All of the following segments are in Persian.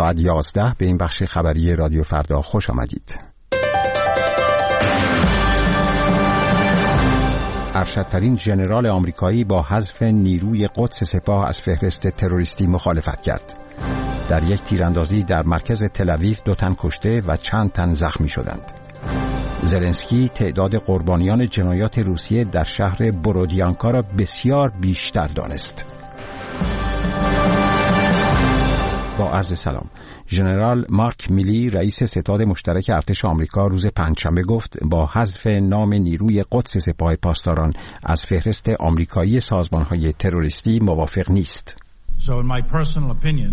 ساعت 11 به این بخش خبری رادیو فردا خوش آمدید. ارشدترین ژنرال آمریکایی با حذف نیروی قدس سپاه از فهرست تروریستی مخالفت کرد. در یک تیراندازی در مرکز تل‌آویو 2 تن کشته و چند تن زخمی شدند. زلنسکی تعداد قربانیان جنایات روسیه در شهر برودیانکا را بسیار بیشتر دانست. با عرض سلام. ژنرال مارک میلی رئیس ستاد مشترک ارتش آمریکا روز پنجشنبه گفت با حذف نام نیروی قدس سپاه پاسداران از فهرست آمریکایی سازمان‌های تروریستی موافق نیست. So in my personal opinion,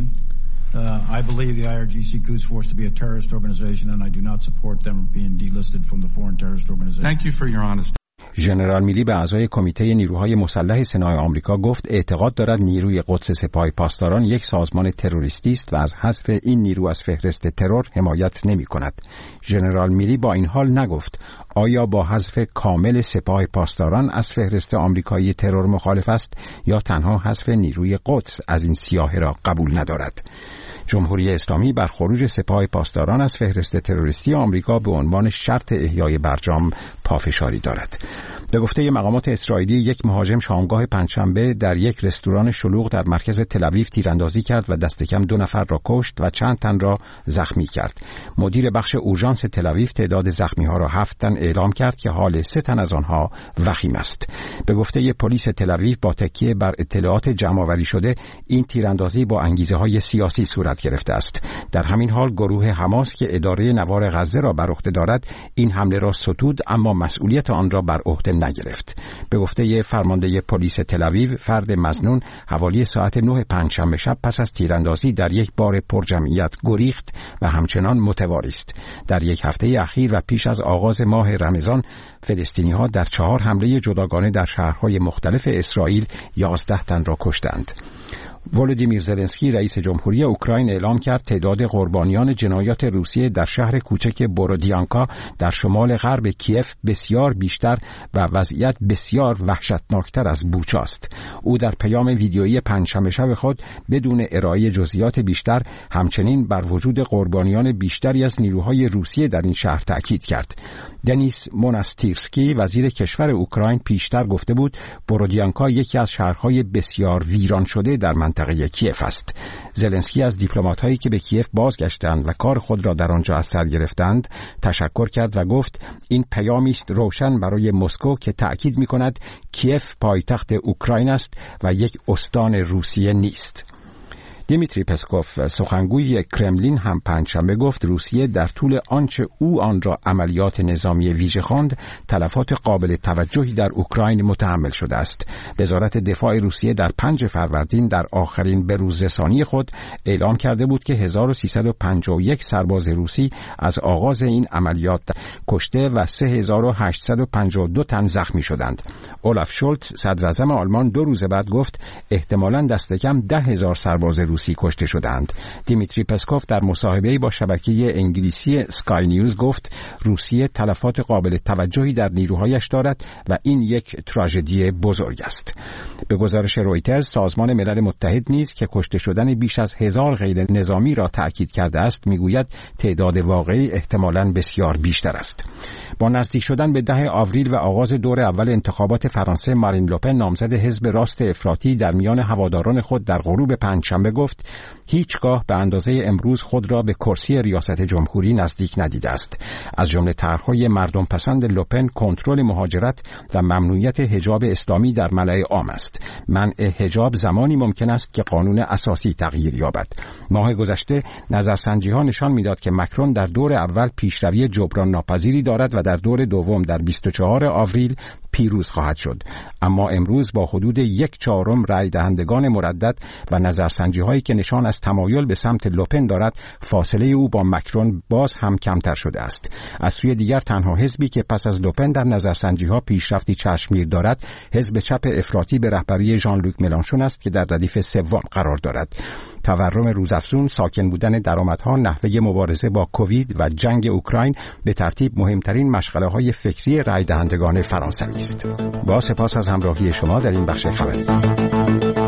I believe the IRGC Quds Force to be a terrorist organization and I do not support them being delisted from the foreign terrorist organization. Thank you for your honesty. ژنرال میلی به اعضای کمیته نیروهای مسلح سنای آمریکا گفت اعتقاد دارد نیروی قدس سپاه پاسداران یک سازمان تروریستی است و از حذف این نیرو از فهرست ترور حمایت نمی‌کند. ژنرال میلی با این حال نگفت آیا با حذف کامل سپاه پاسداران از فهرست آمریکایی ترور مخالف است یا تنها حذف نیروی قدس از این سیاحه را قبول ندارد. جمهوری اسلامی بر خروج سپاه پاسداران از فهرست تروریستی آمریکا به عنوان شرط احیای برجام پافشاری دارد. به گفته مقامات اسرائیلی یک مهاجم شامگاه پنجشنبه در یک رستوران شلوغ در مرکز تل‌آویو تیراندازی کرد و دست کم 2 نفر را کشت و چند تن را زخمی کرد. مدیر بخش اورژانس تل‌آویو تعداد زخمی‌ها را 7 تن اعلام کرد که حال 3 تن از آنها وخیم است. به گفته پلیس تل‌آویو با تکیه بر اطلاعات جمع‌آوری شده این تیراندازی با انگیزه‌های سیاسی صورت گرفته است. در همین حال گروه حماس که اداره نوار غزه را بر عهده دارد این حمله را ستود اما مسئولیت آن را بر عهده نگرفت. به گفته فرمانده پلیس تل‌آویو فرد مظنون حوالی ساعت 9 پنجشنبه شب پس از تیراندازی در یک بار پرجمعیت گریخت و همچنان متواری است. در یک هفته اخیر و پیش از آغاز ماه رمضان فلسطینی‌ها در 4 حمله جداگانه در شهرهای مختلف اسرائیل 11 تن را کشتند. ولودیمیر زلنسکی رئیس جمهوری اوکراین اعلام کرد تعداد قربانیان جنایات روسیه در شهر کوچک برودیانکا در شمال غرب کیف بسیار بیشتر و وضعیت بسیار وحشتناکتر از بوچا است. او در پیام ویدیویی پنجشنبه شب خود بدون ارائه جزئیات بیشتر همچنین بر وجود قربانیان بیشتری از نیروهای روسیه در این شهر تأکید کرد. دنیس موناستیرسکی وزیر کشور اوکراین پیشتر گفته بود برودیانکا یکی از شهرهای بسیار ویران شده در منطقه کیف است. زلنسکی از دیپلمات‌هایی که به کیف بازگشتند و کار خود را در آنجا از سر گرفتند تشکر کرد و گفت این پیامی است روشن برای مسکو که تأکید می‌کند کیف پایتخت اوکراین است و یک استان روسیه نیست. دیمیتری پسکوف سخنگوی کرملین هم پنجشنبه گفت روسیه در طول آنچه او آن را عملیات نظامی ویژه خواند تلفات قابل توجهی در اوکراین متحمل شده است. وزارت دفاع روسیه در 5 فروردین در آخرین بروزرسانی خود اعلام کرده بود که 1351 سرباز روسی از آغاز این عملیات کشته و 3852 تن زخمی شدند. اولاف شولتز صدراعظم آلمان 2 روز بعد گفت احتمالاً دست کم 10,000 سرباز روسی کشته شدند. دیمیتری پسکوف در مصاحبه‌ای با شبکه انگلیسی سکای نیوز گفت روسیه تلفات قابل توجهی در نیروهایش دارد و این یک تراژدی بزرگ است. به گزارش رویترز سازمان ملل متحد نیز که کشته شدن بیش از 1000 غیر نظامی را تأکید کرده است میگوید تعداد واقعی احتمالاً بسیار بیشتر است. با نزدیک شدن به 10 آوریل و آغاز دور اول انتخابات فرانسه مارین لوپن نامزد حزب راست افراطی در میان هواداران خود در غروب پنجشنبه گفت هیچگاه به اندازه امروز خود را به کرسی ریاست جمهوری نزدیک ندیده است. از جمله طرح‌های مردم پسند لوپن کنترل مهاجرت و ممنوعیت حجاب اسلامی در ملأ عام است. منع حجاب زمانی ممکن است که قانون اساسی تغییر یابد. ماه گذشته نظرسنجی‌ها نشان می‌داد که مکرون در دور اول پیشروی جبران ناپذیری دارد و در دور دوم در 24 آوریل پیروز خواهد شد. اما امروز با حدود 1/4 رای دهندگان مردد و نظرسنجی‌هایی که نشان از تمایل به سمت لوپن دارد فاصله او با مکرون باز هم کمتر شده است. از سوی دیگر تنها حزبی که پس از لوپن در نظرسنجی‌ها پیشرفتی چشمگیر دارد حزب چپ افراطی به رهبری ژان لوک ملانشون است که در ردیف سوم قرار دارد. تورم روزافزون، ساکن بودن درآمدها، نحوه مبارزه با کووید و جنگ اوکراین به ترتیب مهمترین مشغله‌های فکری رای دهندگان فرانسوی است. با سپاس از همراهی شما در این بخش خبری.